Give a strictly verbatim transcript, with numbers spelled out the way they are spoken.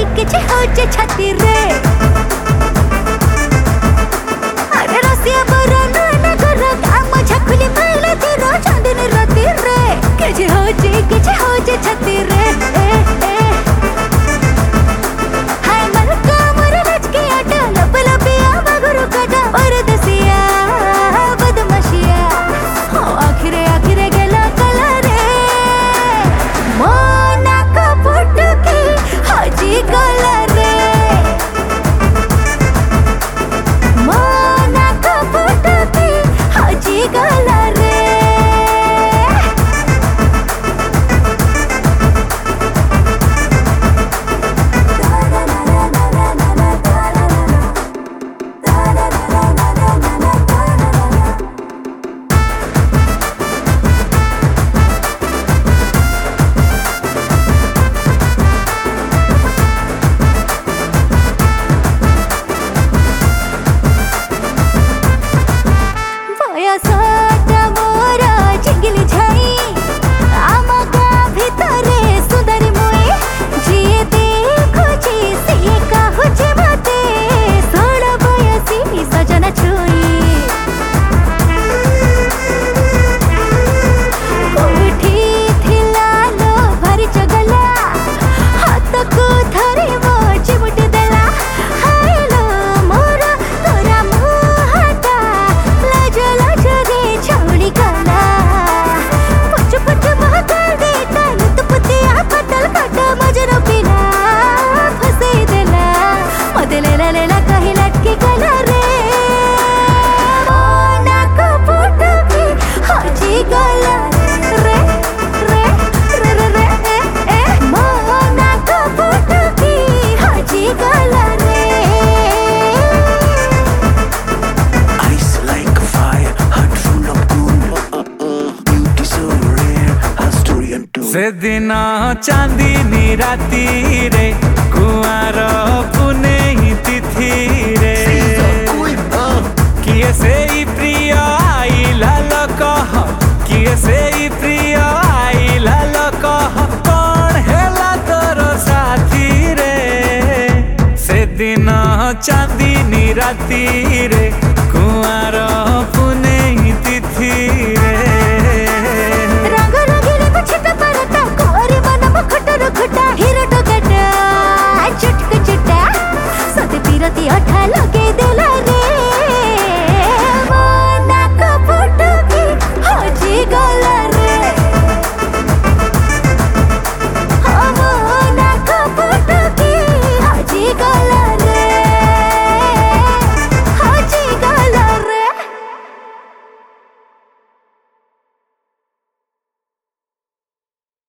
किछि होचे छाती रे अरे रसिया बरन नगर काम छखुली माइले तीरो चांदनी राती रे किछि होचे किछि होचे छाती रे ए ए हाय मलका मोर लचके आटा लब लबिया मगरू काटा परदेसिया बदमाशिया हो आखिरे आखिरे गेला कला रे मोना का फुटकी हाजी गला रे मोना का फुटकी हाजी गला रे साटा मोरा चिंगली झाई आमा का भितरे सुंदरी मुई जिए देखुची सिए काहुची बाते सोलह बयसी सजना छुई कोठी थिला लो भारी चगला हाथ को धरे वो चिमुट देला हाय लो मोरा तोरा मुहाटा लाजला छौड़ी गला पुच पुच महकर देता लुत पुतिया फटल काटा मजरो बिना फसे देला मदे लेला लेला कही लटकी गला रे मोना का फुटकी हाजी गला रे रे रे रे रे ए ए मोना का फुटकी हाजी गला रे से दिन चांदनी राती रे कुआर पुनेई तिथि रे किए से प्रिय आइला कह किए से प्रिय आइला कह कौन हेला तोर साथी रे से दिन चांदनी राती रे कुआर पुनेई तिथि